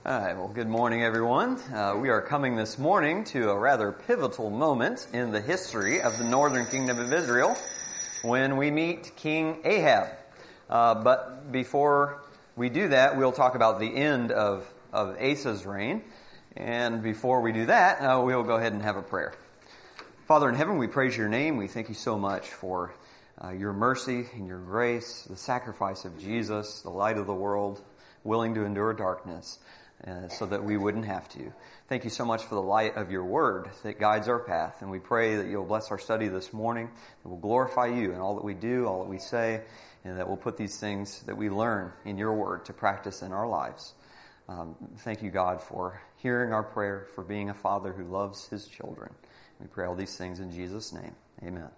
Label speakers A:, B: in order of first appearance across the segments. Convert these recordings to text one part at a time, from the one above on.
A: All right, well, good morning, everyone. We are coming this morning to a rather pivotal moment in the history of the northern kingdom of Israel when we meet King Ahab. But before we do that, we'll talk about the end of Asa's reign. And before we do that, we'll go ahead and have a prayer. Father in heaven, we praise your name. We thank you so much for your mercy and your grace, the sacrifice of Jesus, the light of the world, willing to endure darkness. So that we wouldn't have to. Thank you so much for the light of your word that guides our path. And we pray that you'll bless our study this morning, that we'll glorify you in all that we do, all that we say, and that we'll put these things that we learn in your word to practice in our lives. Thank you, God, for hearing our prayer, for being a father who loves his children. We pray all these things in Jesus' name. Amen.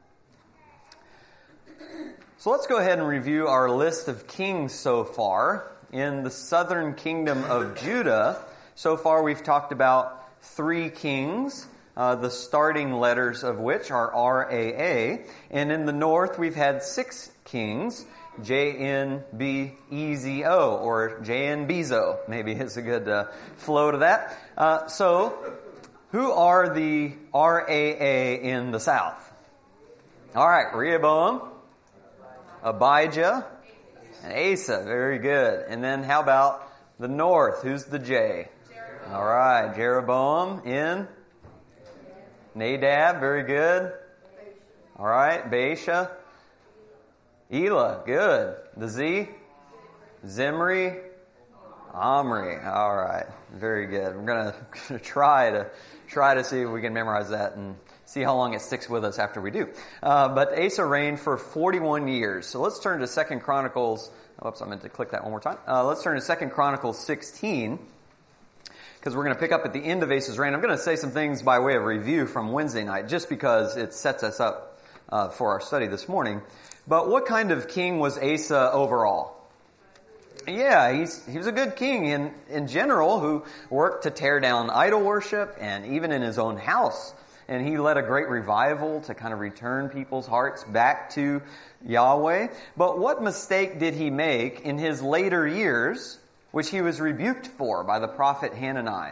A: So let's go ahead and review our list of kings so far. In the southern kingdom of Judah, so far we've talked about 3 kings, the starting letters of which are R-A-A. And in the north we've had 6 kings, J-N-B-E-Z-O, or J-N-B-Z-O, maybe is a good flow to that. So, who are the R-A-A in the south? All right, Rehoboam, Abijah, and Asa, very good. And then how about the north? Who's the J? Jeroboam. All right, Jeroboam in Nadab, very good. All right, Baasha. Elah, good. The Z? Zimri. Omri. All right, very good. We're going to try to see if we can memorize that and see how long it sticks with us after we do. But Asa reigned for 41 years. So let's turn to 2 Chronicles. Oops, I meant to click that one more time. Let's turn to 2 Chronicles 16, because we're going to pick up at the end of Asa's reign. I'm going to say some things by way of review from Wednesday night, just because it sets us up for our study this morning. But what kind of king was Asa overall? Yeah, he was a good king in general, who worked to tear down idol worship, and even in his own house. And he led a great revival to kind of return people's hearts back to Yahweh. But what mistake did he make in his later years, which he was rebuked for by the prophet Hanani?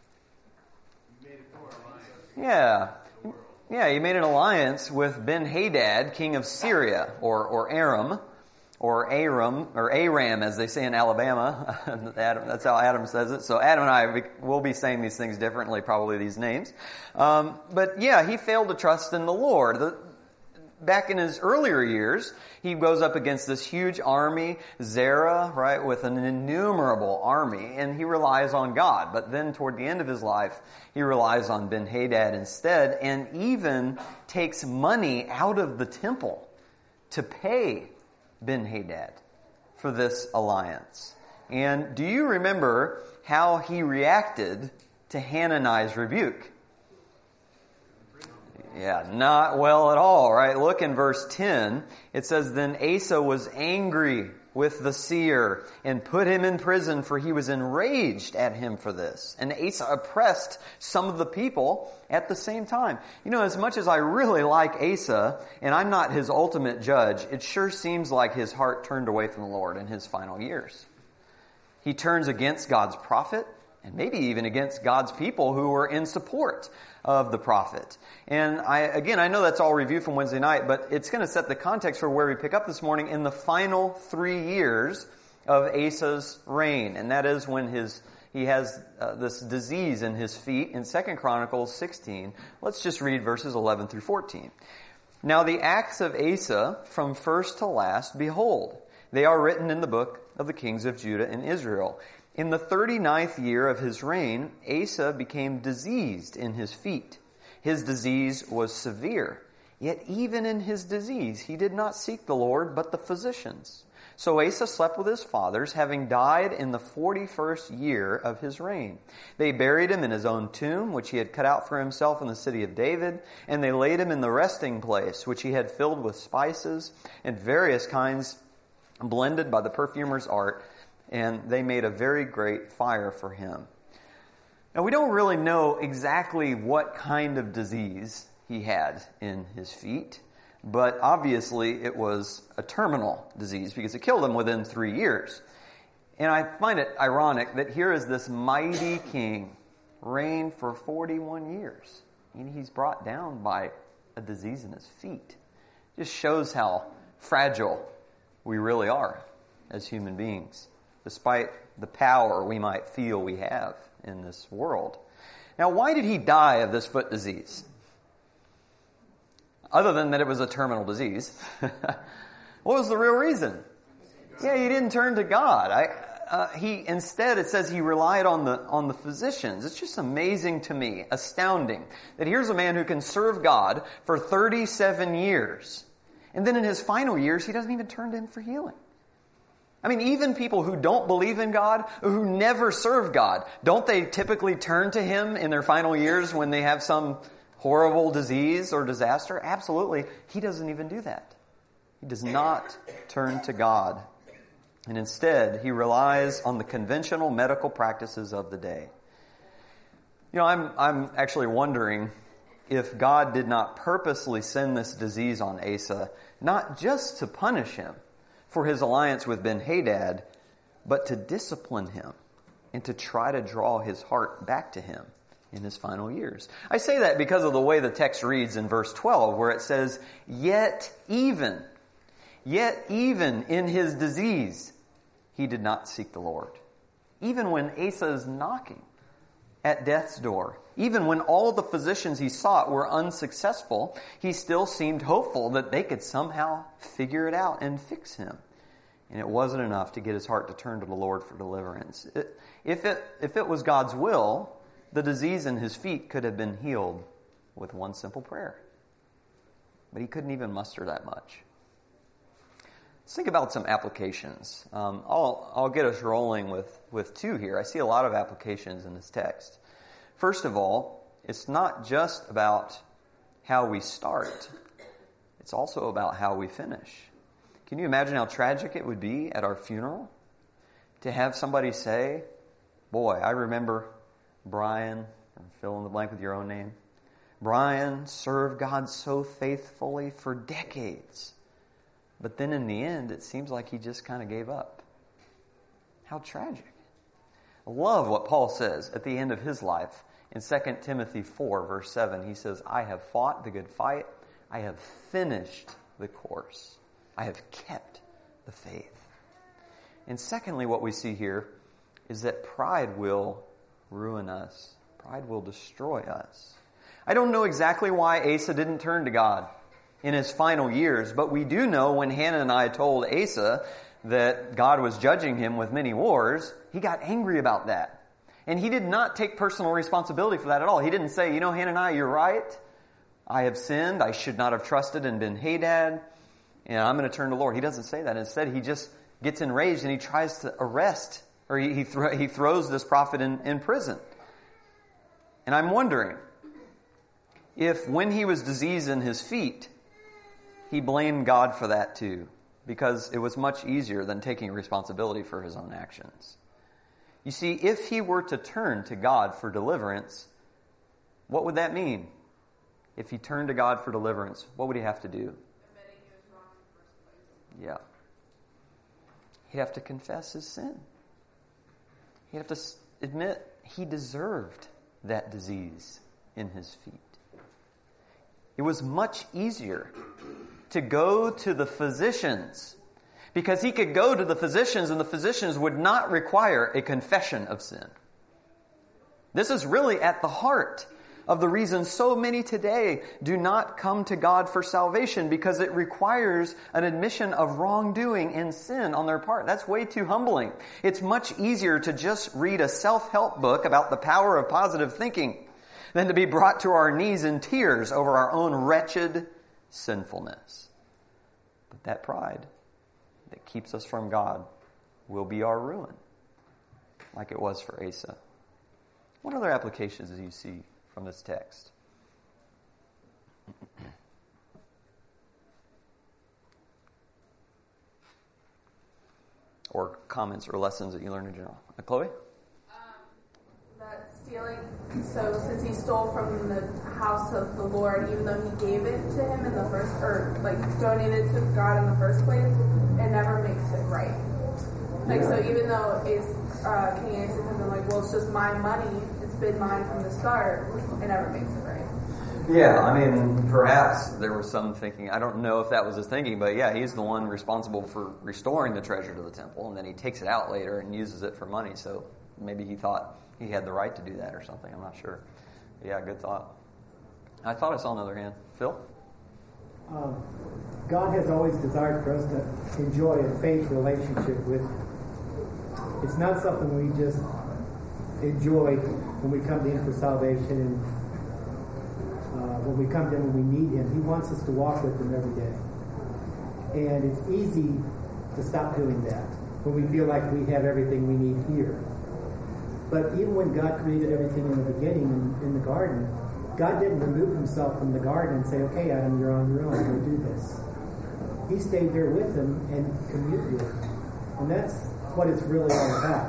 A: Yeah, he made an alliance with Ben-Hadad, king of Syria, or Aram. Or Aram, as they say in Alabama. That's how Adam says it. So Adam and I will be saying these things differently, probably these names. But yeah, he failed to trust in the Lord. Back in his earlier years, he goes up against this huge army, Zerah, right, with an innumerable army, and he relies on God. But then toward the end of his life, he relies on Ben-Hadad instead, and even takes money out of the temple to pay Ben-Hadad for this alliance. And do you remember how he reacted to Hanani's rebuke? Yeah, not well at all, right? Look in verse 10. It says, "Then Asa was angry with the seer and put him in prison, for he was enraged at him for this. And Asa oppressed some of the people at the same time." You know, as much as I really like Asa, and I'm not his ultimate judge, it sure seems like his heart turned away from the Lord in his final years. He turns against God's prophet, and maybe even against God's people who were in support of the prophet. And I know that's all review from Wednesday night, but it's going to set the context for where we pick up this morning in the final 3 years of Asa's reign. And that is when he has this disease in his feet in 2 Chronicles 16. Let's just read verses 11 through 14. "Now the acts of Asa from first to last, behold, they are written in the book of the kings of Judah and Israel. In the 39th year of his reign, Asa became diseased in his feet. His disease was severe. Yet even in his disease, he did not seek the Lord, but the physicians. So Asa slept with his fathers, having died in the 41st year of his reign. They buried him in his own tomb, which he had cut out for himself in the city of David, and they laid him in the resting place, which he had filled with spices and various kinds blended by the perfumer's art, and they made a very great fire for him." Now, we don't really know exactly what kind of disease he had in his feet, but obviously it was a terminal disease because it killed him within 3 years. And I find it ironic that here is this mighty king, reigned for 41 years. And he's brought down by a disease in his feet. Just shows how fragile we really are as human beings, despite the power we might feel we have in this world. Now, why did he die of this foot disease? Other than that it was a terminal disease. What was the real reason? Yeah, he didn't turn to God. Instead, it says he relied on the physicians. It's just amazing to me, astounding, that here's a man who can serve God for 37 years. And then in his final years, he doesn't even turn to him for healing. I mean, even people who don't believe in God, who never serve God, don't they typically turn to him in their final years when they have some horrible disease or disaster? Absolutely. He doesn't even do that. He does not turn to God. And instead, he relies on the conventional medical practices of the day. You know, I'm actually wondering if God did not purposely send this disease on Asa, not just to punish him for his alliance with Ben-Hadad, but to discipline him and to try to draw his heart back to him in his final years. I say that because of the way the text reads in verse 12, where it says, Yet even in his disease, he did not seek the Lord. Even when Asa is knocking at death's door, even when all the physicians he sought were unsuccessful, he still seemed hopeful that they could somehow figure it out and fix him. And it wasn't enough to get his heart to turn to the Lord for deliverance. If it was God's will, the disease in his feet could have been healed with one simple prayer. But he couldn't even muster that much. Let's think about some applications. I'll get us rolling with two here. I see a lot of applications in this text. First of all, it's not just about how we start. It's also about how we finish. Can you imagine how tragic it would be at our funeral to have somebody say, boy, I remember Brian, or fill in the blank with your own name. Brian served God so faithfully for decades. But then in the end, it seems like he just kind of gave up. How tragic. I love what Paul says at the end of his life. In 2 Timothy 4, verse 7, he says, I have fought the good fight. I have finished the course. I have kept the faith. And secondly, what we see here is that pride will ruin us. Pride will destroy us. I don't know exactly why Asa didn't turn to God in his final years, but we do know when Hannah and I told Asa that God was judging him with many wars, he got angry about that. And he did not take personal responsibility for that at all. He didn't say, Hananiah, you're right. I have sinned. I should not have trusted in Ben-Hadad. And I'm going to turn to the Lord. He doesn't say that. Instead, he just gets enraged and he tries to arrest, or he throws this prophet in prison. And I'm wondering if when he was diseased in his feet, he blamed God for that too, because it was much easier than taking responsibility for his own actions. You see, if he were to turn to God for deliverance, what would that mean? If he turned to God for deliverance, what would he have to do?
B: Admitting he was wrong in the first place.
A: Yeah. He'd have to confess his sin. He'd have to admit he deserved that disease in his feet. It was much easier to go to the physicians, because he could go to the physicians and the physicians would not require a confession of sin. This is really at the heart of the reason so many today do not come to God for salvation, because it requires an admission of wrongdoing and sin on their part. That's way too humbling. It's much easier to just read a self-help book about the power of positive thinking than to be brought to our knees in tears over our own wretched sinfulness. But that pride that keeps us from God will be our ruin, like it was for Asa. What other applications do you see from this text? Or comments or lessons that you learned in general? Chloe?
B: That stealing, so since he stole from the house of the Lord, even though he gave it to him in the first, or donated to God in the first place, it never makes it right. Like, so even though King Asa has been like, well, it's just my money, it's been mine from the start, it never makes it right.
A: Yeah, I mean, perhaps there was some thinking, I don't know if that was his thinking, but yeah, he's the one responsible for restoring the treasure to the temple, and then he takes it out later and uses it for money, so maybe he thought he had the right to do that or something, I'm not sure. But yeah, good thought. I thought I saw another hand. Phil?
C: God has always desired for us to enjoy a faith relationship with Him. It's not something we just enjoy when we come to Him for salvation and when we come to Him when we need Him. He wants us to walk with Him every day. And it's easy to stop doing that when we feel like we have everything we need here. But even when God created everything in the beginning in the garden, God didn't remove Himself from the garden and say, okay, Adam, you're on your own, go do this. He stayed there with him and communed with him. And that's what it's really all about.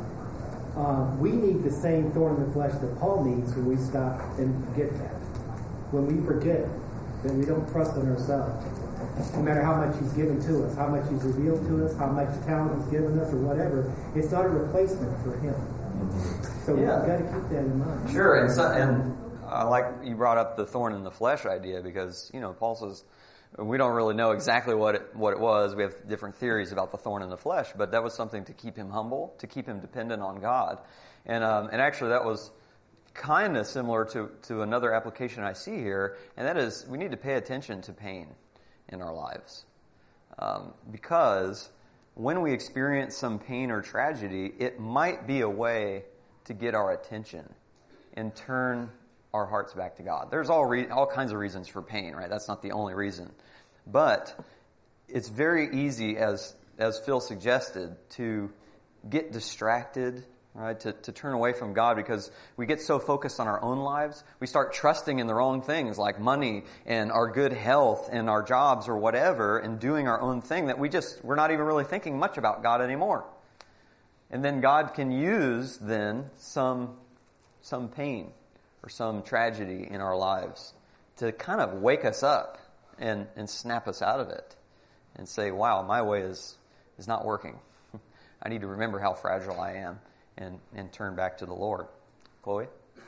C: We need the same thorn in the flesh that Paul needs when we stop and forget that. When we forget that we don't trust in ourselves. No matter how much He's given to us, how much He's revealed to us, how much talent He's given us, or whatever, it's not a replacement for Him. So we've got to keep that in mind.
A: Sure, and I like you brought up the thorn in the flesh idea because, Paul says we don't really know exactly what it was. We have different theories about the thorn in the flesh, but that was something to keep him humble, to keep him dependent on God. And actually that was kind of similar to another application I see here, and that is we need to pay attention to pain in our lives. Because when we experience some pain or tragedy, it might be a way to get our attention and turn our hearts back to God. There's all kinds of reasons for pain, right? That's not the only reason. But it's very easy, as Phil suggested, to get distracted, right? To turn away from God because we get so focused on our own lives. We start trusting in the wrong things like money and our good health and our jobs or whatever and doing our own thing that we're not even really thinking much about God anymore. And then God can use then some pain or some tragedy in our lives to kind of wake us up and snap us out of it and say, wow, my way is not working. I need to remember how fragile I am and turn back to the Lord. Chloe?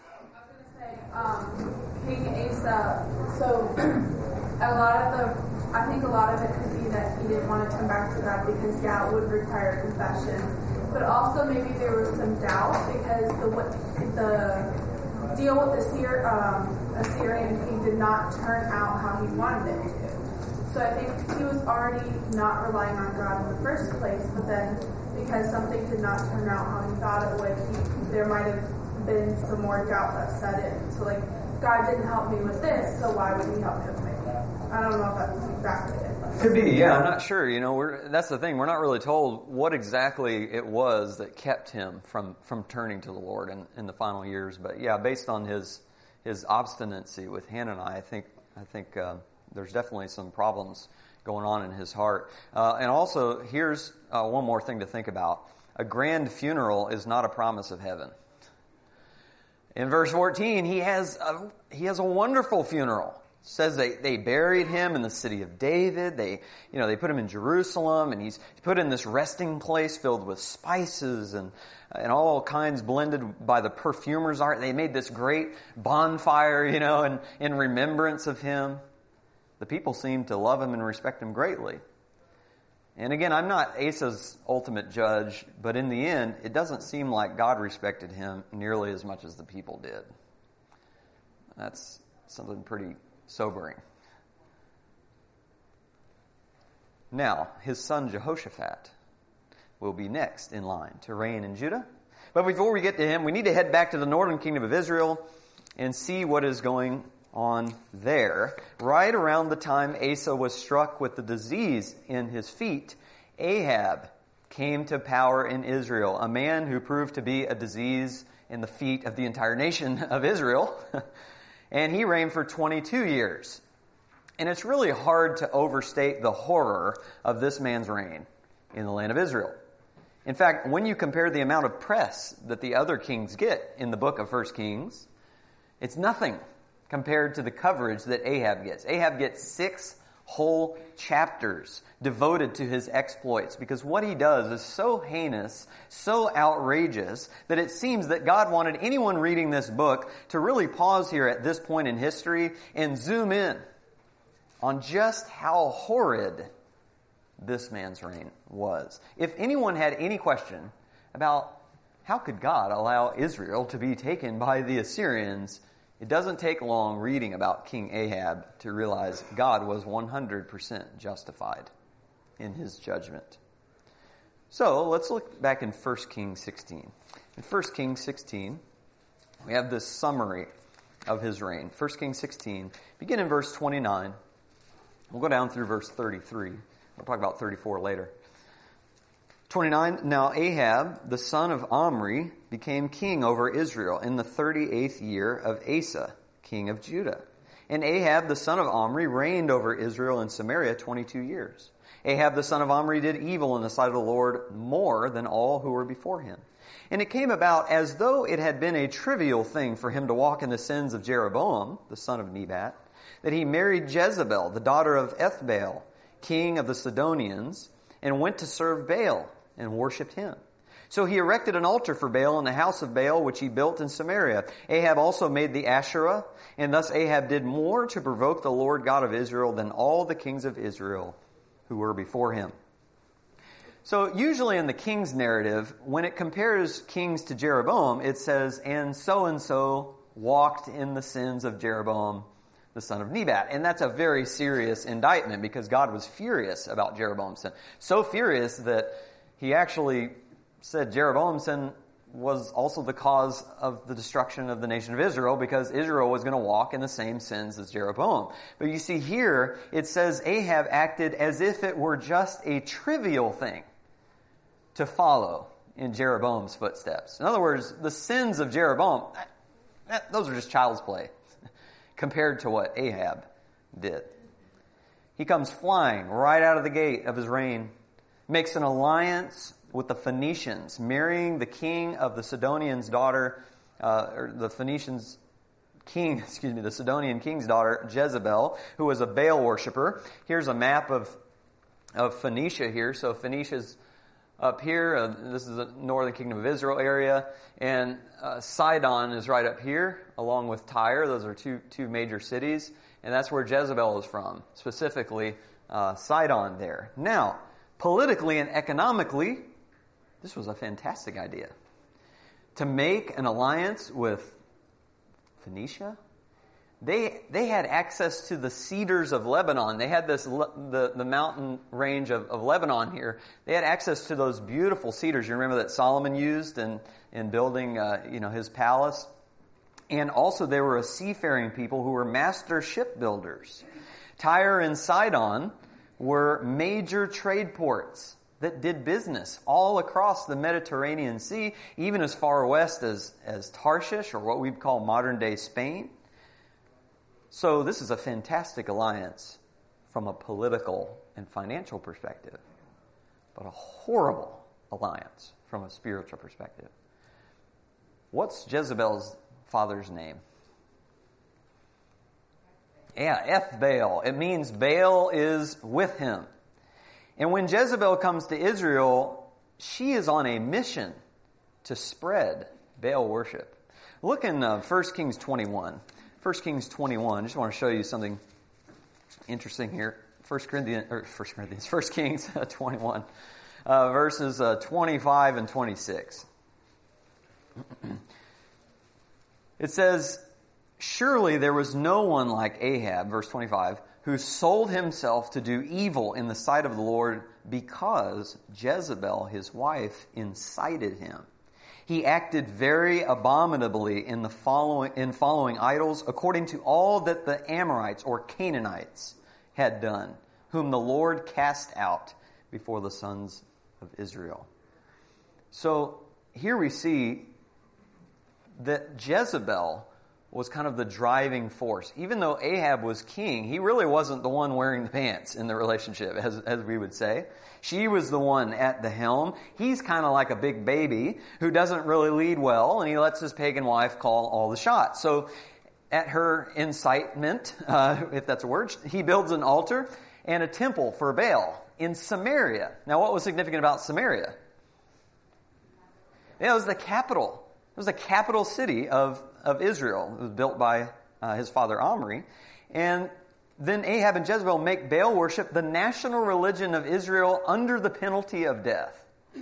B: I was going to say, King Asa, so I think a lot of it could be that he didn't want to turn back to God because, it would require confession. But also maybe there was some doubt because the deal with the Assyrian king did not turn out how he wanted it to. So I think he was already not relying on God in the first place, but then because something did not turn out how he thought it would, there might have been some more doubt that set in. So God didn't help me with this, so why would He help me with maybe? I don't know if that's exactly it.
A: Could be, yeah, I'm not sure. That's the thing. We're not really told what exactly it was that kept him from turning to the Lord in the final years. But yeah, based on his obstinacy with Hananiah, I think there's definitely some problems going on in his heart. And also, here's one more thing to think about. A grand funeral is not a promise of heaven. In verse 14, he has a wonderful funeral. It says they buried him in the city of David. They put him in Jerusalem, and he's put in this resting place filled with spices and all kinds blended by the perfumer's art. They made this great bonfire, in remembrance of him. The people seem to love him and respect him greatly. And again, I'm not Asa's ultimate judge, but in the end, it doesn't seem like God respected him nearly as much as the people did. That's something pretty sobering. Now, his son Jehoshaphat will be next in line to reign in Judah. But before we get to him, we need to head back to the northern kingdom of Israel and see what is going on there. Right around the time Asa was struck with the disease in his feet, Ahab came to power in Israel, a man who proved to be a disease in the feet of the entire nation of Israel. And he reigned for 22 years. And it's really hard to overstate the horror of this man's reign in the land of Israel. In fact, when you compare the amount of press that the other kings get in the book of 1 Kings, it's nothing compared to the coverage that Ahab gets. Ahab gets 6 whole chapters devoted to his exploits, because what he does is so heinous, so outrageous, that it seems that God wanted anyone reading this book to really pause here at this point in history and zoom in on just how horrid this man's reign was. If anyone had any question about how could God allow Israel to be taken by the Assyrians, it doesn't take long reading about King Ahab to realize God was 100% justified in his judgment. So let's look back in 1 Kings 16. In 1 Kings 16, we have this summary of his reign. 1 Kings 16, begin in verse 29. We'll go down through verse 33. We'll talk about 34 later. 29, now Ahab, the son of Omri, became king over Israel in the 38th year of Asa, king of Judah. And Ahab, the son of Omri, reigned over Israel in Samaria 22 years. Ahab, the son of Omri, did evil in the sight of the Lord more than all who were before him. And it came about as though it had been a trivial thing for him to walk in the sins of Jeroboam, the son of Nebat, that he married Jezebel, the daughter of Ethbaal, king of the Sidonians, and went to serve Baal and worshipped him. So he erected an altar for Baal in the house of Baal, which he built in Samaria. Ahab also made the Asherah, and thus Ahab did more to provoke the Lord God of Israel than all the kings of Israel who were before him. So usually in the king's narrative, when it compares kings to Jeroboam, it says, and so walked in the sins of Jeroboam, the son of Nebat. And that's a very serious indictment, because God was furious about Jeroboam's sin. So furious that he actually said Jeroboam's sin was also the cause of the destruction of the nation of Israel, because Israel was going to walk in the same sins as Jeroboam. But you see here, it says Ahab acted as if it were just a trivial thing to follow in Jeroboam's footsteps. In other words, the sins of Jeroboam, those are just child's play compared to what Ahab did. He comes flying right out of the gate of his reign, makes an alliance with the Phoenicians, marrying the king of the Sidonians' daughter, the Sidonian king's daughter, Jezebel, who was a Baal worshiper. Here's a map of Phoenicia here. So Phoenicia's up here. This is the northern kingdom of Israel area. And Sidon is right up here, along with Tyre. Those are two major cities. And that's where Jezebel is from, specifically Sidon there. Now, politically and economically, this was a fantastic idea. To make an alliance with Phoenicia, they had access to the cedars of Lebanon. They had the mountain range of Lebanon here. They had access to those beautiful cedars. You remember that Solomon used in building his palace? And also they were a seafaring people who were master shipbuilders. Tyre and Sidon were major trade ports that did business all across the Mediterranean Sea, even as far west as Tarshish, or what we'd call modern-day Spain. So this is a fantastic alliance from a political and financial perspective, but a horrible alliance from a spiritual perspective. What's Jezebel's father's name? Yeah, Ethbaal. It means Baal is with him. And when Jezebel comes to Israel, she is on a mission to spread Baal worship. Look in 1 Kings 21. 1 Kings 21. I just want to show you something interesting here. 1 Kings 21, verses 25 and 26. It says, surely there was no one like Ahab, verse 25, who sold himself to do evil in the sight of the Lord, because Jezebel, his wife, incited him. He acted very abominably in following idols, according to all that the Amorites or Canaanites had done, whom the Lord cast out before the sons of Israel. So here we see that Jezebel was kind of the driving force. Even though Ahab was king, he really wasn't the one wearing the pants in the relationship, as we would say. She was the one at the helm. He's kind of like a big baby who doesn't really lead well, and he lets his pagan wife call all the shots. So at her incitement, if that's a word, he builds an altar, and a temple for Baal in Samaria. Now, what was significant about Samaria? It was the capital. It was the capital city of Israel. It was built by his father Omri. And then Ahab and Jezebel make Baal worship the national religion of Israel under the penalty of death.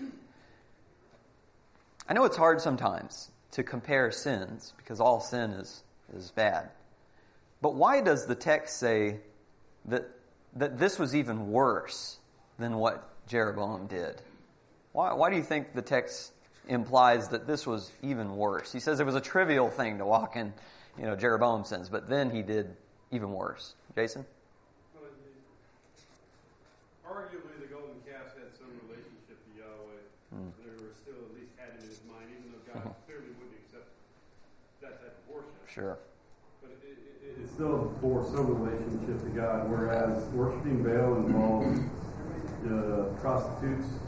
A: I know it's hard sometimes to compare sins because all sin is bad. But why does the text say that this was even worse than what Jeroboam did? Why do you think the text implies that this was even worse? He says it was a trivial thing to walk in, Jeroboam's sins, but then he did even worse. Jason?
D: Well, arguably, the golden calf had some relationship to Yahweh. They were still at least had it in his mind, even though God clearly wouldn't accept that type of worship.
A: Sure.
D: But it still bore some relationship to God, whereas worshiping Baal involved prostitutes,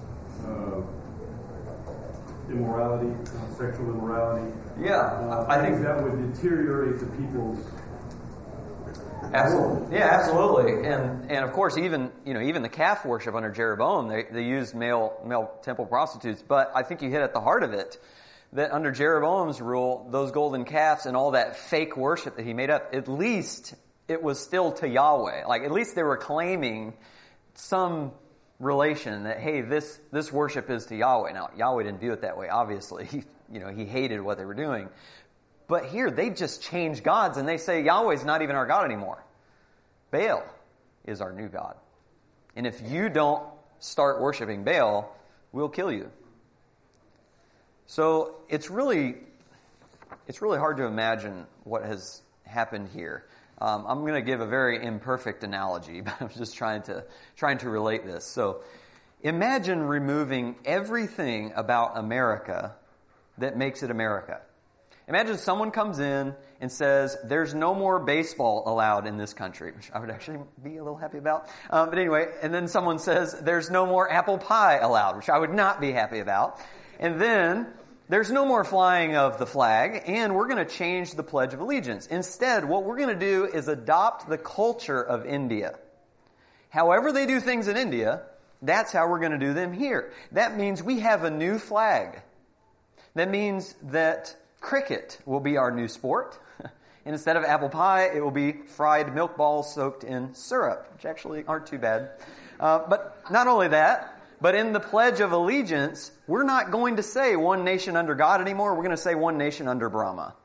D: immorality, sexual immorality.
A: Yeah, I think
D: that would deteriorate the people's.
A: Absolutely. Yeah, absolutely. And of course, even the calf worship under Jeroboam, they used male temple prostitutes. But I think you hit at the heart of it, that under Jeroboam's rule, those golden calves and all that fake worship that he made up, at least it was still to Yahweh. Like, at least they were claiming some relation that, hey, this worship is to Yahweh. Now, Yahweh didn't view it that way, obviously. He hated what they were doing. But here, they just change gods and they say Yahweh's not even our God anymore. Baal is our new God. And if you don't start worshiping Baal, we'll kill you. So it's really hard to imagine what has happened here. I'm going to give a very imperfect analogy, but I'm just trying to relate this. So imagine removing everything about America that makes it America. Imagine someone comes in and says, there's no more baseball allowed in this country, which I would actually be a little happy about. But anyway, and then someone says, there's no more apple pie allowed, which I would not be happy about. And then there's no more flying of the flag, and we're going to change the Pledge of Allegiance. Instead, what we're going to do is adopt the culture of India. However they do things in India, that's how we're going to do them here. That means we have a new flag. That means that cricket will be our new sport. And instead of apple pie, it will be fried milk balls soaked in syrup, which actually aren't too bad. But not only that, but in the Pledge of Allegiance, we're not going to say one nation under God anymore. We're going to say one nation under Brahma.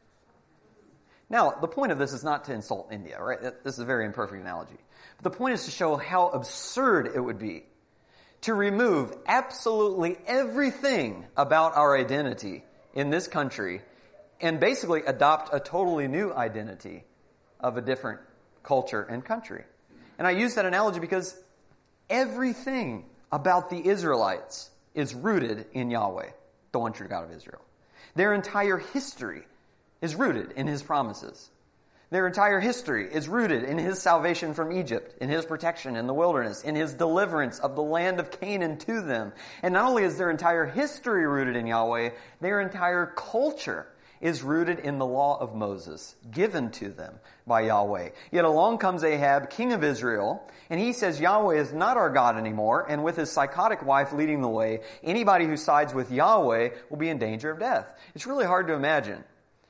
A: Now, the point of this is not to insult India, right? This is a very imperfect analogy. But the point is to show how absurd it would be to remove absolutely everything about our identity in this country and basically adopt a totally new identity of a different culture and country. And I use that analogy because everything about the Israelites is rooted in Yahweh, the one true God of Israel. Their entire history is rooted in His promises. Their entire history is rooted in His salvation from Egypt, in His protection in the wilderness, in His deliverance of the land of Canaan to them. And not only is their entire history rooted in Yahweh, their entire culture is rooted in the law of Moses, given to them by Yahweh. Yet along comes Ahab, king of Israel, and he says Yahweh is not our God anymore, and with his psychotic wife leading the way, anybody who sides with Yahweh will be in danger of death. It's really hard to imagine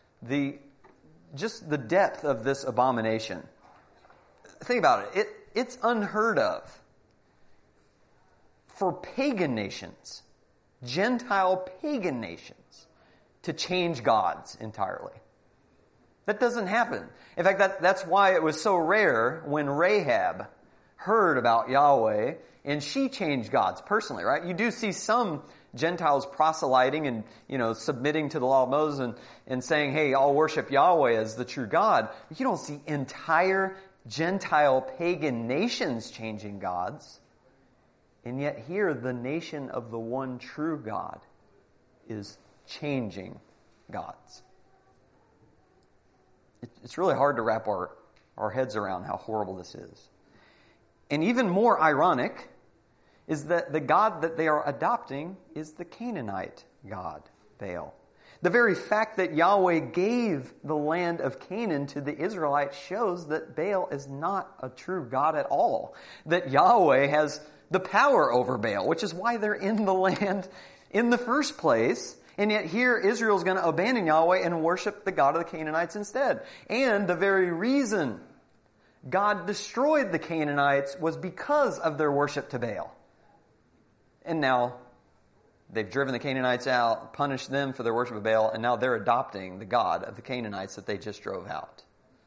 A: just the depth of this abomination. Think about it. It's unheard of for pagan nations, Gentile pagan nations, to change gods entirely. That doesn't happen. In fact, that's why it was so rare when Rahab heard about Yahweh and she changed gods personally, right? You do see some Gentiles proselyting and, submitting to the law of Moses and saying, hey, I'll worship Yahweh as the true God. But you don't see entire Gentile pagan nations changing gods. And yet here, the nation of the one true God is changing gods. It's really hard to wrap our heads around how horrible this is. And even more ironic is that the God that they are adopting is the Canaanite god, Baal. The very fact that Yahweh gave the land of Canaan to the Israelites shows that Baal is not a true God at all. That Yahweh has the power over Baal, which is why they're in the land in the first place. And yet here Israel's going to abandon Yahweh and worship the God of the Canaanites instead. And the very reason God destroyed the Canaanites was because of their worship to Baal. And now they've driven the Canaanites out, punished them for their worship of Baal, and now they're adopting the God of the Canaanites that they just drove out.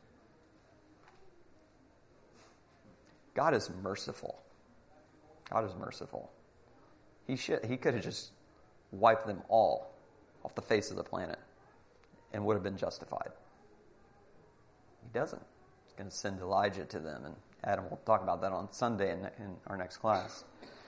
A: God is merciful. God is merciful. He could have just wiped them all off the face of the planet and would have been justified. He doesn't. He's going to send Elijah to them, and Adam will talk about that on Sunday in our next class.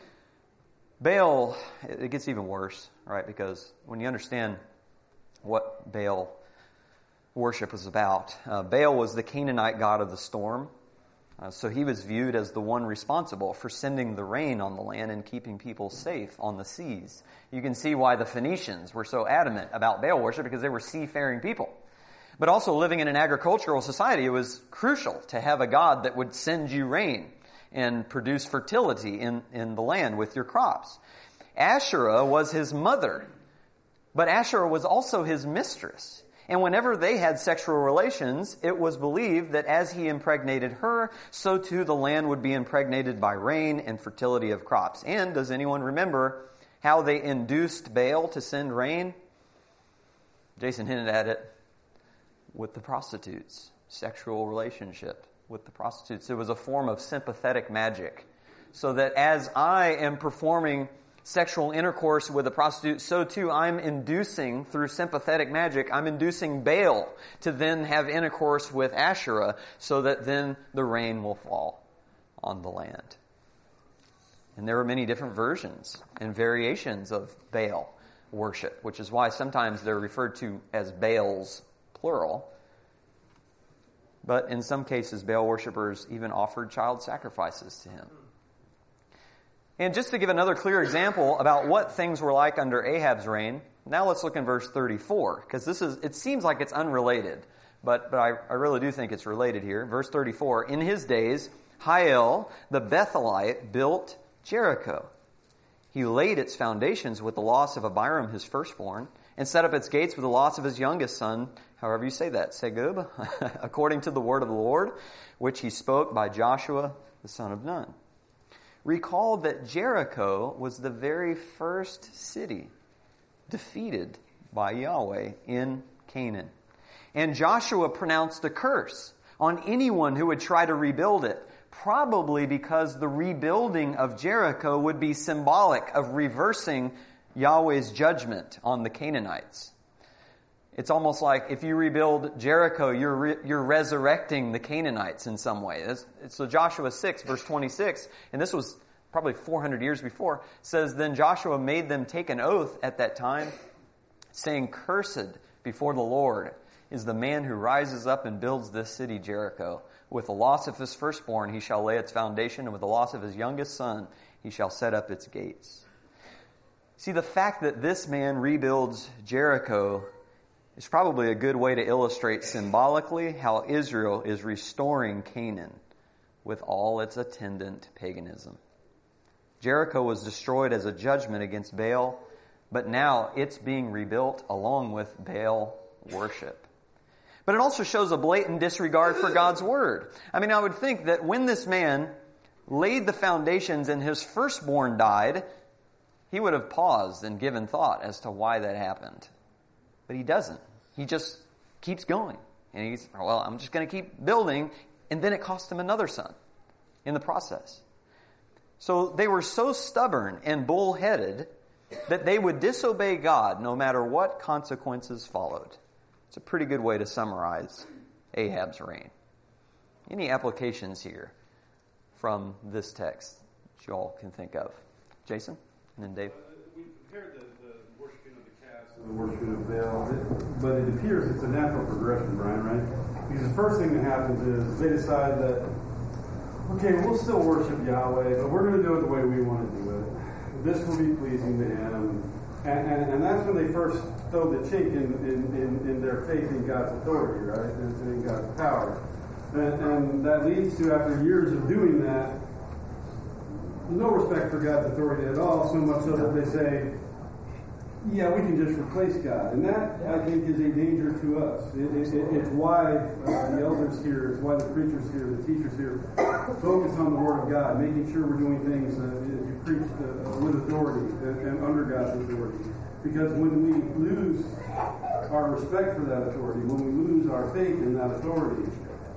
A: Baal, it gets even worse, right? Because when you understand what Baal worship was about, Baal was the Canaanite god of the storm. So he was viewed as the one responsible for sending the rain on the land and keeping people safe on the seas. You can see why the Phoenicians were so adamant about Baal worship, because they were seafaring people. But also living in an agricultural society, it was crucial to have a god that would send you rain and produce fertility in the land with your crops. Asherah was his mother, but Asherah was also his mistress. And whenever they had sexual relations, it was believed that as he impregnated her, so too the land would be impregnated by rain and fertility of crops. And does anyone remember how they induced Baal to send rain? Jason hinted at it with the prostitutes, sexual relationship with the prostitutes. It was a form of sympathetic magic. So that as I am performing sexual intercourse with a prostitute, so too I'm inducing, through sympathetic magic, I'm inducing Baal to then have intercourse with Asherah, so that then the rain will fall on the land. And there are many different versions and variations of Baal worship, which is why sometimes they're referred to as Baals, plural. But in some cases, Baal worshipers even offered child sacrifices to him. And just to give another clear example about what things were like under Ahab's reign, now let's look in verse 34, because it seems like it's unrelated, but I really do think it's related here. Verse 34, in his days, Hiel, the Bethelite, built Jericho. He laid its foundations with the loss of Abiram, his firstborn, and set up its gates with the loss of his youngest son, however you say that, Segub, according to the word of the Lord, which he spoke by Joshua, the son of Nun. Recall that Jericho was the very first city defeated by Yahweh in Canaan. And Joshua pronounced a curse on anyone who would try to rebuild it, probably because the rebuilding of Jericho would be symbolic of reversing Yahweh's judgment on the Canaanites. It's almost like if you rebuild Jericho, you're resurrecting the Canaanites in some way. So Joshua 6, verse 26, and this was probably 400 years before, says, then Joshua made them take an oath at that time, saying, cursed before the Lord is the man who rises up and builds this city Jericho. With the loss of his firstborn he shall lay its foundation, and with the loss of his youngest son he shall set up its gates. See, the fact that this man rebuilds Jericho is probably a good way to illustrate symbolically how Israel is restoring Canaan with all its attendant paganism. Jericho was destroyed as a judgment against Baal, but now it's being rebuilt along with Baal worship. But it also shows a blatant disregard for God's word. I mean, I would think that when this man laid the foundations and his firstborn died, he would have paused and given thought as to why that happened. But he doesn't. He just keeps going. And he's, well, I'm just going to keep building. And then it cost him another son in the process. So they were so stubborn and bullheaded that they would disobey God no matter what consequences followed. It's a pretty good way to summarize Ahab's reign. Any applications here from this text that you all can think of? Jason? And then Dave?
D: We compared the worshiping of the calves to the worshiping of Baal, but it appears it's a natural progression, Brian, right? Because the first thing that happens is they decide that, okay, we'll still worship Yahweh, but we're going to do it the way we want to do it. This will be pleasing to Him. And that's when they first throw the chink in their faith in God's authority, right? And in God's power. And that leads to, after years of doing that, no respect for God's authority at all, so much so that they say, yeah, we can just replace God. And that, I think, is a danger to us. It's why the elders here, it's why the preachers here, the teachers here, focus on the Word of God, making sure we're doing things as you preach with authority and under God's authority. Because when we lose our respect for that authority, when we lose our faith in that authority,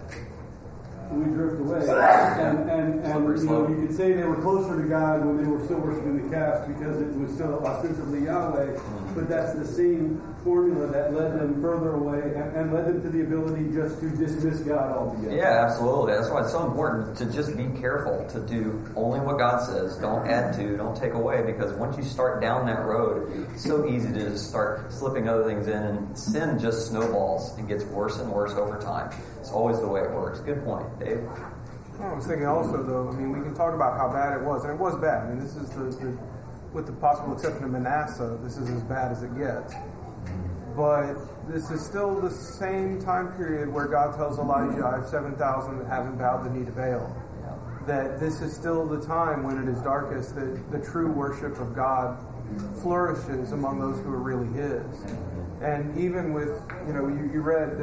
D: we drift away. And you could say they were closer to God when they were still worshiping the calf because it was still ostensibly Yahweh, but that's the same formula that led them further away and led them to the ability just to dismiss God altogether.
A: Yeah, absolutely. That's why it's so important to just be careful to do only what God says. Don't add to, don't take away, because once you start down that road, it's so easy to just start slipping other things in, and sin just snowballs and gets worse and worse over time. It's always the way it works. Good point, Dave.
E: I was thinking also, though, I mean, we can talk about how bad it was, and it was bad. I mean, this is with the possible exception of Manasseh, this is as bad as it gets. But this is still the same time period where God tells Elijah, I have 7,000 that haven't bowed the knee to Baal. That this is still the time when it is darkest, that the true worship of God flourishes among those who are really His. And even with, you read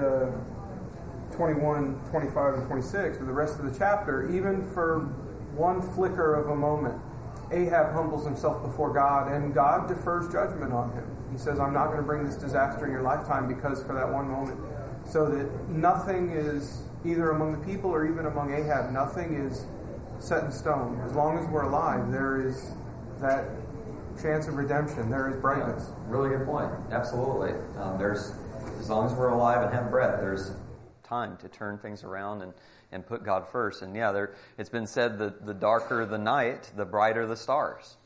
E: 21, 25, and 26, or the rest of the chapter, even for one flicker of a moment, Ahab humbles himself before God, and God defers judgment on him. He says, I'm not going to bring this disaster in your lifetime because for that one moment. So that nothing is, either among the people or even among Ahab, nothing is set in stone. As long as we're alive, there is that chance of redemption. There is brightness.
A: Yeah, really good point. Absolutely. As long as we're alive and have breath, there's time to turn things around and put God first. And yeah, it's been said that the darker the night, the brighter the stars.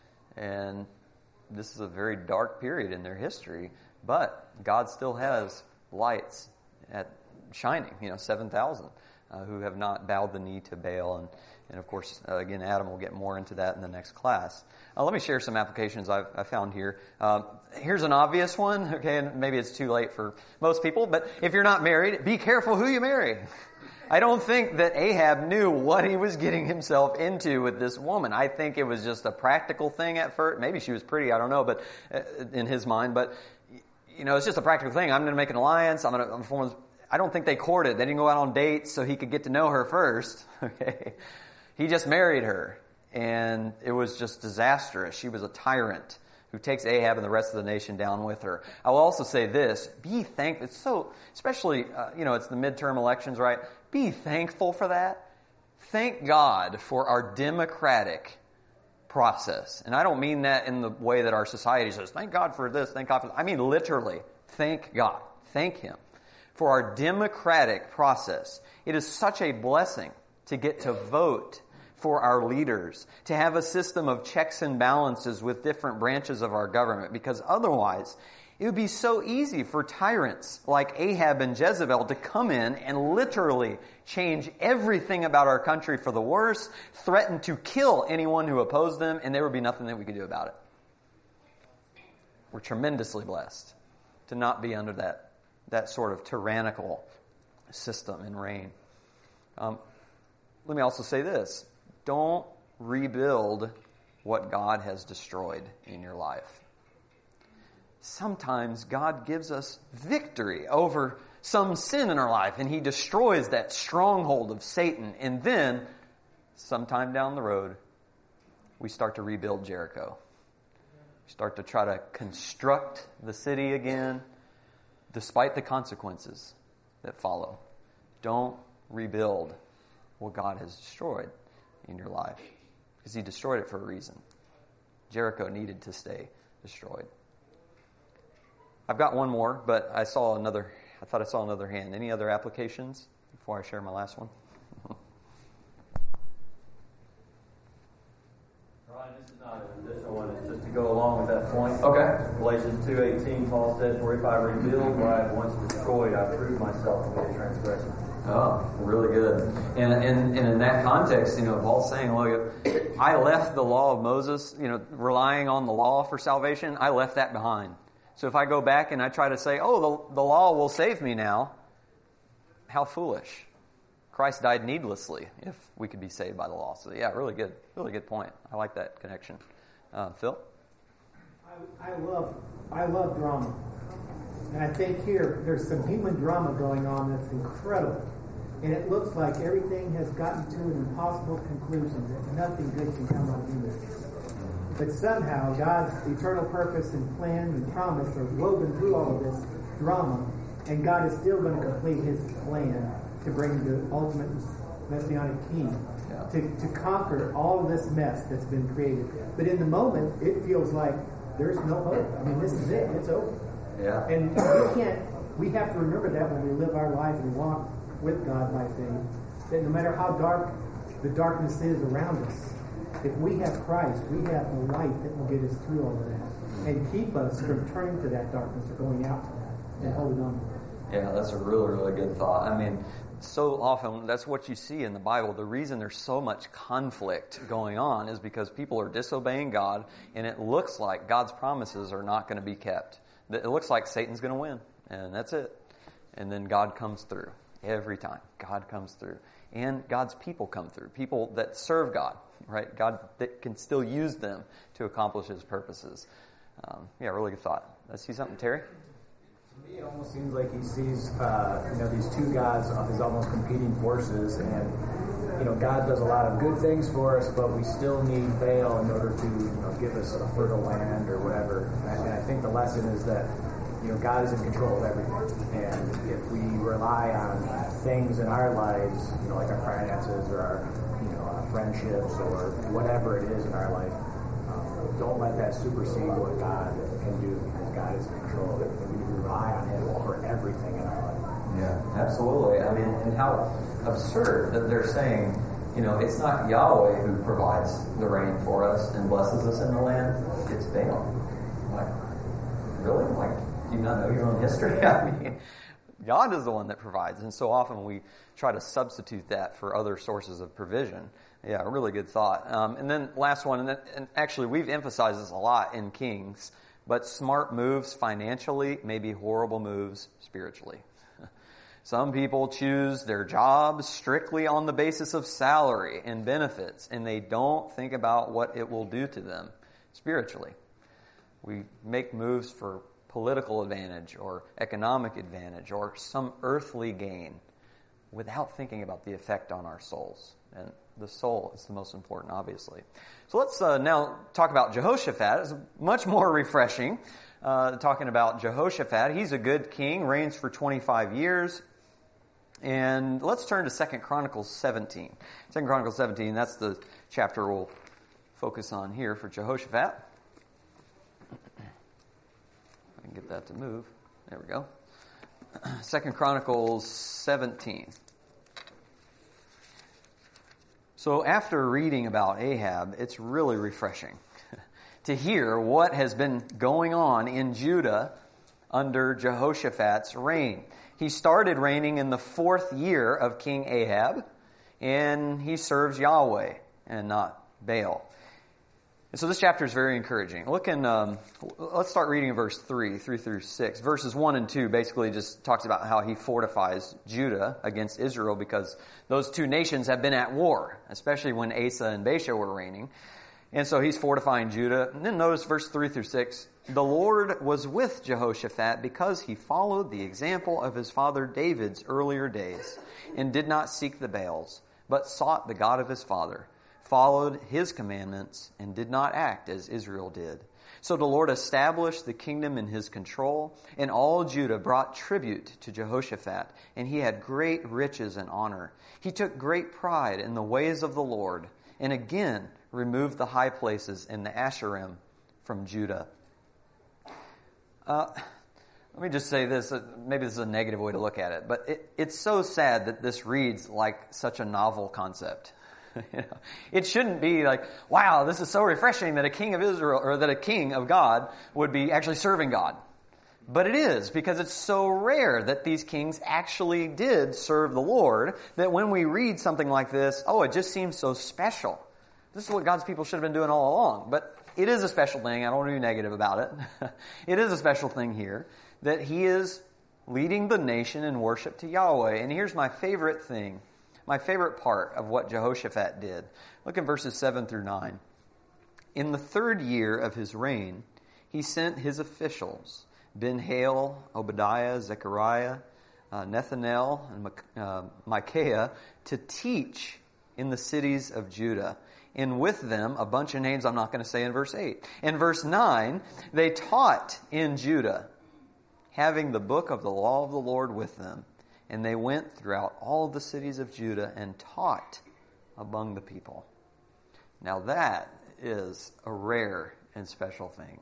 A: And this is a very dark period in their history, but God still has lights shining, 7,000 who have not bowed the knee to Baal. And of course, again, Adam will get more into that in the next class. Let me share some applications I found here. Here's an obvious one, okay, and maybe it's too late for most people, but if you're not married, be careful who you marry. I don't think that Ahab knew what he was getting himself into with this woman. I think it was just a practical thing at first. Maybe she was pretty, I don't know, but in his mind, but it's just a practical thing. I'm going to make an alliance. I don't think they courted. They didn't go out on dates so he could get to know her first, okay? He just married her, and it was just disastrous. She was a tyrant who takes Ahab and the rest of the nation down with her. I will also say this, be thankful. It's so, especially, it's the midterm elections, right? Be thankful for that. Thank God for our democratic process. And I don't mean that in the way that our society says, thank God for this, thank God for that. I mean literally, thank God. Thank Him for our democratic process. It is such a blessing to get to vote for our leaders, to have a system of checks and balances with different branches of our government, because otherwise it would be so easy for tyrants like Ahab and Jezebel to come in and literally change everything about our country for the worse, threaten to kill anyone who opposed them, and there would be nothing that we could do about it. We're tremendously blessed to not be under that sort of tyrannical system and reign. Let me also say this. Don't rebuild what God has destroyed in your life. Sometimes God gives us victory over some sin in our life, and He destroys that stronghold of Satan. And then, sometime down the road, we start to rebuild Jericho. We start to try to construct the city again, despite the consequences that follow. Don't rebuild what God has destroyed in your life, because He destroyed it for a reason. Jericho needed to stay destroyed. I've got one more, but I thought I saw another hand. Any other applications before I share my last one?
F: Ryan, this is not an additional one. It's just to go along with that point.
A: Okay.
F: Galatians 2:18, Paul says, "For if I rebuild what I have once destroyed, I prove myself to be a transgressor."
A: Oh, really good. And in that context, Paul's saying, look, I left the law of Moses, relying on the law for salvation. I left that behind. So if I go back and I try to say, oh, the law will save me now, how foolish. Christ died needlessly if we could be saved by the law. So yeah, really good point. I like that connection. Phil?
C: I love drama. And I think here there's some human drama going on that's incredible. And it looks like everything has gotten to an impossible conclusion, that nothing good can come out of human. But somehow God's eternal purpose and plan and promise are woven through all of this drama, and God is still going to complete his plan to bring the ultimate Messianic King, to conquer all of this mess that's been created. But in the moment, it feels like there's no hope. I mean, this is it. It's over.
A: Yeah.
C: And we have to remember that when we live our life and walk with God by faith, that no matter how dark the darkness is around us, if we have Christ, we have the light that will get us through all of that and keep us from turning to that darkness or going out to that and holding on to it.
A: Yeah, that's a really, really good thought. I mean, so often that's what you see in the Bible. The reason there's so much conflict going on is because people are disobeying God, and it looks like God's promises are not going to be kept. It looks like Satan's going to win, and that's it. And then God comes through every time. God comes through. And God's people come through, people that serve God, right? God that can still use them to accomplish his purposes. Yeah, really good thought. Let's see something, Terry?
G: To me, it almost seems like he sees, these two gods as almost competing forces, and God does a lot of good things for us, but we still need Baal in order to, give us a fertile land or whatever. And I think the lesson is that, God is in control of everything, and if we rely on things in our lives, like our finances or our friendships or whatever it is in our life, don't let that supersede what God can do, because God is in control of it. We need to rely on him for everything in our life.
A: Yeah, absolutely. I mean, and how absurd that they're saying, it's not Yahweh who provides the rain for us and blesses us in the land, it's Baal. Like, really? Like, do you not know your own history? I mean, God is the one that provides, and so often we try to substitute that for other sources of provision. Yeah, really good thought. And then last one, and actually we've emphasized this a lot in Kings, but smart moves financially may be horrible moves spiritually. Some people choose their jobs strictly on the basis of salary and benefits, and they don't think about what it will do to them spiritually. We make moves for political advantage or economic advantage or some earthly gain without thinking about the effect on our souls. And the soul is the most important, obviously. So let's now talk about Jehoshaphat. It's much more refreshing talking about Jehoshaphat. He's a good king, reigns for 25 years. And let's turn to 2 Chronicles 17. 2 Chronicles 17, that's the chapter we'll focus on here for Jehoshaphat. I can get that to move. There we go. 2 Chronicles 17. So after reading about Ahab, it's really refreshing to hear what has been going on in Judah under Jehoshaphat's reign. He started reigning in the 4th year of King Ahab, and he serves Yahweh and not Baal. And so this chapter is very encouraging. Let's start reading in verse 3 through 6. Verses 1 and 2 basically just talks about how he fortifies Judah against Israel because those two nations have been at war, especially when Asa and Baasha were reigning. And so he's fortifying Judah. And then notice verse 3 through 6. The Lord was with Jehoshaphat because he followed the example of his father David's earlier days and did not seek the Baals, but sought the God of his father, followed his commandments, and did not act as Israel did. So the Lord established the kingdom in his control, and all Judah brought tribute to Jehoshaphat, and he had great riches and honor. He took great pride in the ways of the Lord, and again removed the high places in the Asherim from Judah. Let me just say this, maybe this is a negative way to look at it, but it's so sad that this reads like such a novel concept. It shouldn't be like, wow, this is so refreshing that a king of Israel, or that a king of God would be actually serving God. But it is, because it's so rare that these kings actually did serve the Lord, that when we read something like this, it just seems so special. This is what God's people should have been doing all along. But it is a special thing. I don't want to be negative about it. It is a special thing here that he is leading the nation in worship to Yahweh. And here's my favorite thing, my favorite part of what Jehoshaphat did. Look at verses 7 through 9. In the 3rd year of his reign, he sent his officials, Ben-Hail, Obadiah, Zechariah, Nethanel, and Micaiah, to teach in the cities of Judah. And with them, a bunch of names I'm not going to say in verse 8. In verse 9, they taught in Judah, having the book of the law of the Lord with them. And they went throughout all the cities of Judah and taught among the people. Now that is a rare and special thing.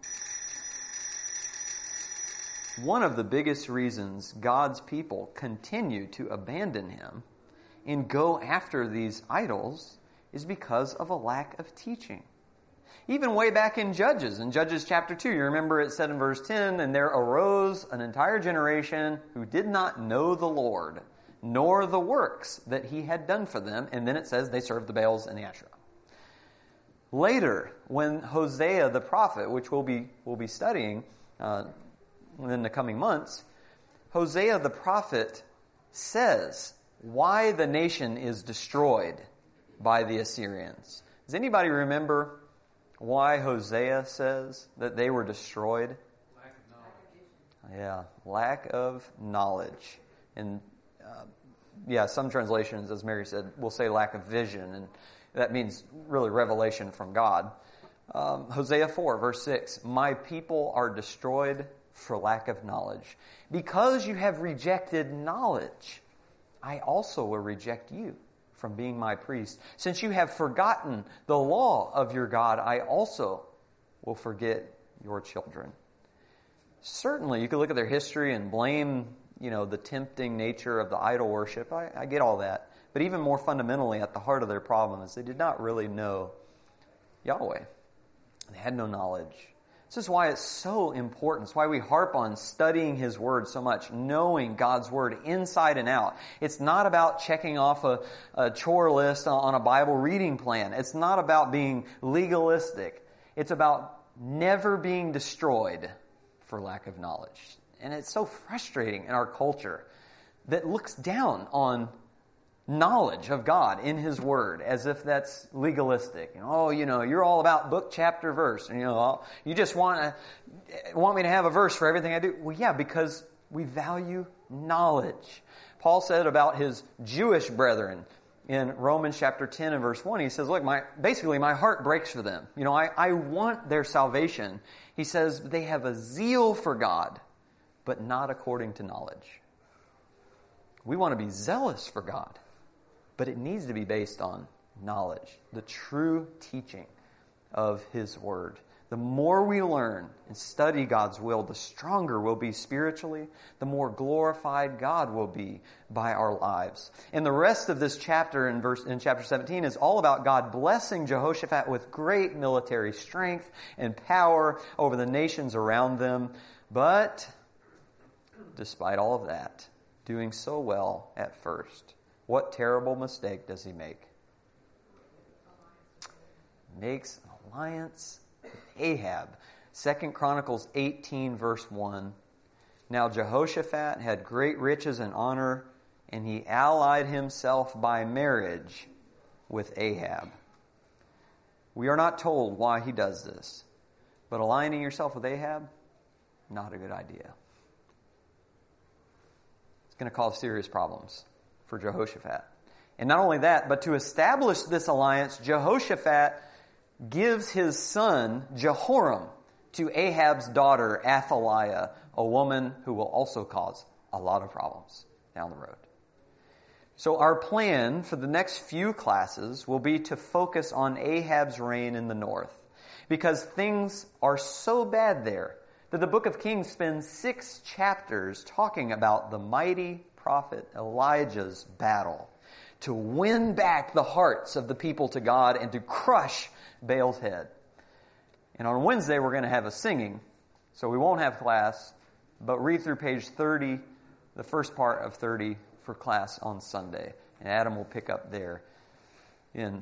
A: One of the biggest reasons God's people continue to abandon Him and go after these idols is because of a lack of teaching. Even way back in Judges chapter 2, you remember it said in verse 10, and there arose an entire generation who did not know the Lord, nor the works that He had done for them. And then it says they served the Baals and the Asherah. Later, when Hosea the prophet, which we'll be studying in the coming months, Hosea the prophet says why the nation is destroyed by the Assyrians. Does anybody remember why Hosea says that they were destroyed?
D: Lack of knowledge.
A: Yeah, lack of knowledge. And some translations, as Mary said, will say lack of vision, and that means really revelation from God. Hosea 4, verse 6, my people are destroyed for lack of knowledge. Because you have rejected knowledge, I also will reject you from being my priest. Since you have forgotten the law of your God, I also will forget your children. Certainly, you could look at their history and blame, the tempting nature of the idol worship. I get all that. But even more fundamentally, at the heart of their problem is they did not really know Yahweh. They had no knowledge. This is why it's so important. It's why we harp on studying His Word so much, knowing God's Word inside and out. It's not about checking off a chore list on a Bible reading plan. It's not about being legalistic. It's about never being destroyed for lack of knowledge. And it's so frustrating in our culture that looks down on knowledge of God in His Word as if that's legalistic. You're all about book, chapter, verse. And, you just want me to have a verse for everything I do. Well, yeah, because we value knowledge. Paul said about his Jewish brethren in Romans chapter 10 and verse 1, he says, look, my heart breaks for them. I want their salvation. He says they have a zeal for God, but not according to knowledge. We want to be zealous for God, but it needs to be based on knowledge, the true teaching of His Word. The more we learn and study God's will, the stronger we'll be spiritually, the more glorified God will be by our lives. And the rest of this chapter in chapter 17 is all about God blessing Jehoshaphat with great military strength and power over the nations around them. But despite all of that, doing so well at first, what terrible mistake does he make? Makes an alliance with Ahab. 2 Chronicles 18 verse 1. Now Jehoshaphat had great riches and honor, and he allied himself by marriage with Ahab. We are not told why he does this, but aligning yourself with Ahab, not a good idea. It's going to cause serious problems for Jehoshaphat. And not only that, but to establish this alliance, Jehoshaphat gives his son Jehoram to Ahab's daughter Athaliah, a woman who will also cause a lot of problems down the road. So our plan for the next few classes will be to focus on Ahab's reign in the north, because things are so bad there that the book of Kings spends 6 chapters talking about the mighty prophet Elijah's battle to win back the hearts of the people to God and to crush Baal's head. And on Wednesday we're going to have a singing, so we won't have class, but read through page 30, the first part of 30 for class on Sunday. And Adam will pick up there in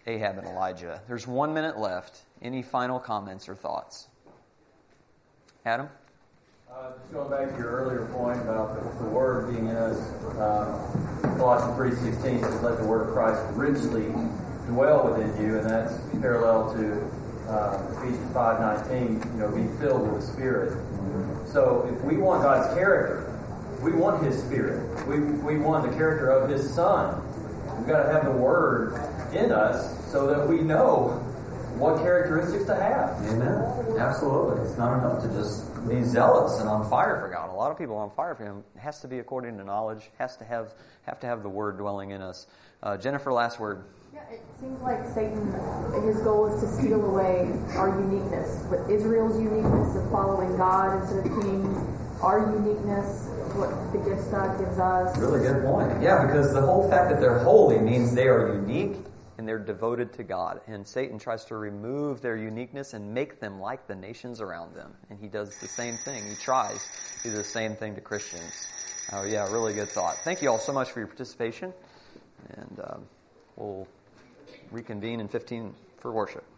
A: Ahab and Elijah. There's 1 minute left. Any final comments or thoughts? Adam?
F: Just going back to your earlier point about the Word being in us, Colossians 3:16 says, "Let the Word of Christ richly dwell within you," and that's parallel to Ephesians 5:19. Be filled with the Spirit. So, if we want God's character, we want His Spirit. We want the character of His Son. We've got to have the Word in us so that we know what characteristics to have.
A: Amen. Absolutely. It's not enough to just be zealous and on fire for God. A lot of people are on fire for Him. It has to be according to knowledge. Have to have the Word dwelling in us. Jennifer, last word.
H: Yeah, it seems like Satan, his goal is to steal away our uniqueness. With Israel's uniqueness of following God instead of kings, our uniqueness, what the gifts God gives us.
A: Really good point. Yeah, because the whole fact that they're holy means they are unique and they're devoted to God. And Satan tries to remove their uniqueness and make them like the nations around them. And he does the same thing. He tries to do the same thing to Christians. Yeah, really good thought. Thank you all so much for your participation. And we'll reconvene in 15 for worship.